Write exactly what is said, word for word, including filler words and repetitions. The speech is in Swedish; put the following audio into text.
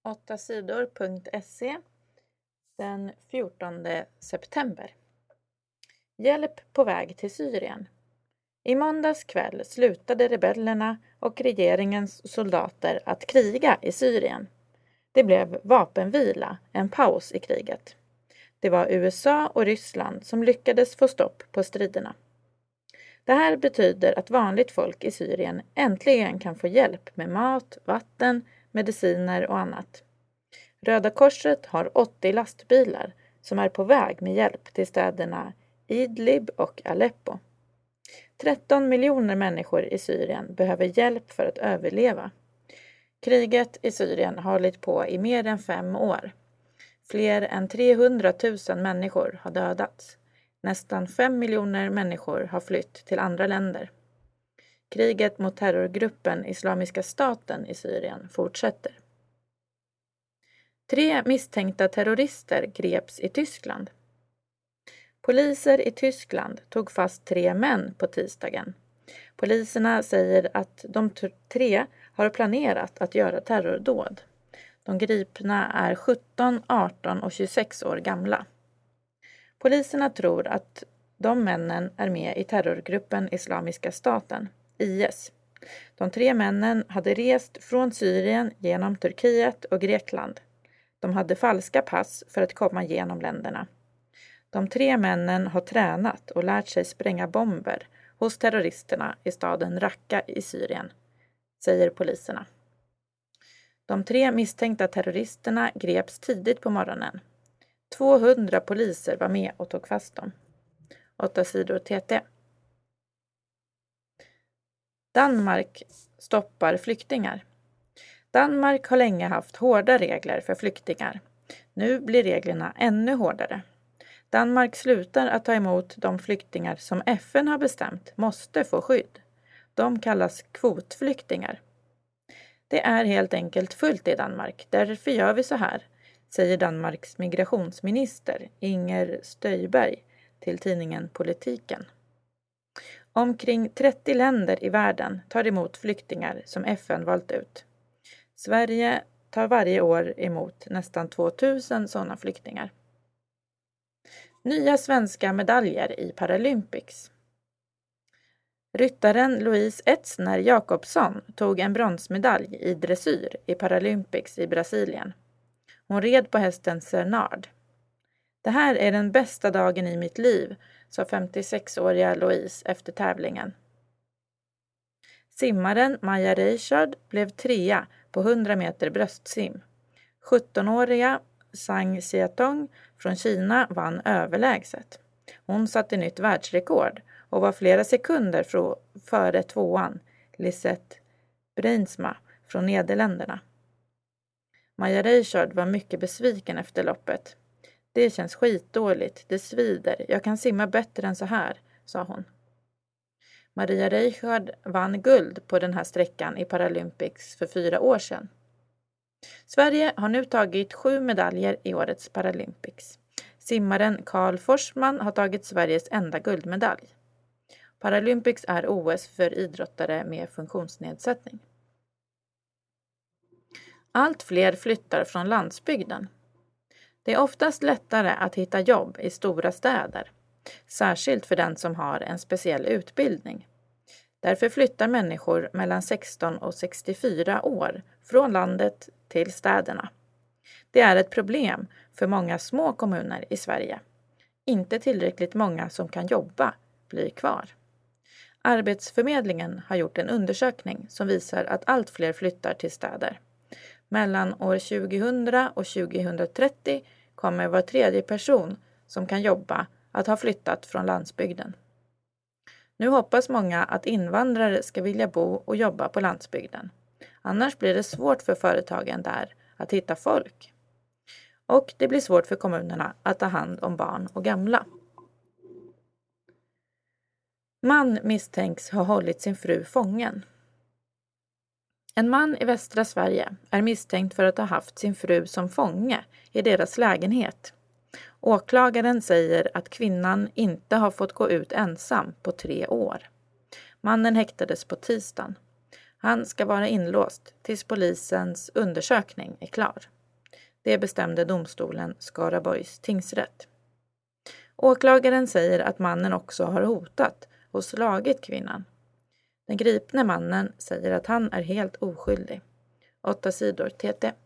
åtta sidor punkt se den fjortonde september. Hjälp på väg till Syrien. I måndags kväll slutade rebellerna och regeringens soldater att kriga i Syrien. Det blev vapenvila, en paus i kriget. Det var U S A och Ryssland som lyckades få stopp på striderna. Det här betyder att vanligt folk i Syrien äntligen kan få hjälp med mat, vatten, mediciner och annat. Röda Korset har åttio lastbilar som är på väg med hjälp till städerna Idlib och Aleppo. tretton miljoner människor i Syrien behöver hjälp för att överleva. Kriget i Syrien har hållit på i mer än fem år. Fler än trehundratusen människor har dödats. Nästan fem miljoner människor har flytt till andra länder. Kriget mot terrorgruppen Islamiska staten i Syrien fortsätter. Tre misstänkta terrorister greps i Tyskland. Poliser i Tyskland tog fast tre män på tisdagen. Poliserna säger att de tre har planerat att göra terrordåd. De gripna är sjutton, arton och tjugosex år gamla. Poliserna tror att de männen är med i terrorgruppen Islamiska staten, I S. De tre männen hade rest från Syrien genom Turkiet och Grekland. De hade falska pass för att komma genom länderna. De tre männen har tränat och lärt sig spränga bomber hos terroristerna i staden Raqqa i Syrien, säger poliserna. De tre misstänkta terroristerna greps tidigt på morgonen. tvåhundra poliser var med och tog fast dem. åtta sidor T T. Danmark stoppar flyktingar. Danmark har länge haft hårda regler för flyktingar. Nu blir reglerna ännu hårdare. Danmark slutar att ta emot de flyktingar som F N har bestämt måste få skydd. De kallas kvotflyktingar. Det är helt enkelt fullt i Danmark, därför gör vi så här, säger Danmarks migrationsminister Inger Støjberg till tidningen Politiken. Omkring trettio länder i världen tar emot flyktingar som F N valt ut. Sverige tar varje år emot nästan tvåtusen sådana flyktingar. Nya svenska medaljer i Paralympics. Ryttaren Louise Etzner Jakobsson tog en bronsmedalj i dressyr i Paralympics i Brasilien. Hon red på hästen Cernard. Det här är den bästa dagen i mitt liv, sa femtiosexåriga Louise efter tävlingen. Simmaren Maja Reichard blev trea på hundra meter bröstsim. sjuttonåriga Zhang Xiaotong från Kina vann överlägset. Hon satte nytt världsrekord och var flera sekunder före tvåan Lisette Breinsma från Nederländerna. Maja Reichard var mycket besviken efter loppet. Det känns skitdåligt, det svider, jag kan simma bättre än så här, sa hon. Maria Reichard vann guld på den här sträckan i Paralympics för fyra år sedan. Sverige har nu tagit sju medaljer i årets Paralympics. Simmaren Karl Forsman har tagit Sveriges enda guldmedalj. Paralympics är O S för idrottare med funktionsnedsättning. Allt fler flyttar från landsbygden. Det är oftast lättare att hitta jobb i stora städer, särskilt för den som har en speciell utbildning. Därför flyttar människor mellan sexton och sextiofyra år från landet till städerna. Det är ett problem för många små kommuner i Sverige. Inte tillräckligt många som kan jobba blir kvar. Arbetsförmedlingen har gjort en undersökning som visar att allt fler flyttar till städer. Mellan år tjugohundra och tjugohundratrettio kommer var tredje person som kan jobba att ha flyttat från landsbygden. Nu hoppas många att invandrare ska vilja bo och jobba på landsbygden. Annars blir det svårt för företagen där att hitta folk. Och det blir svårt för kommunerna att ta hand om barn och gamla. Man misstänks ha hållit sin fru fången. En man i västra Sverige är misstänkt för att ha haft sin fru som fånge i deras lägenhet. Åklagaren säger att kvinnan inte har fått gå ut ensam på tre år. Mannen häktades på tisdagen. Han ska vara inlåst tills polisens undersökning är klar. Det bestämde domstolen Skaraborgs tingsrätt. Åklagaren säger att mannen också har hotat och slagit kvinnan. Den gripne mannen säger att han är helt oskyldig. Åtta sidor T T.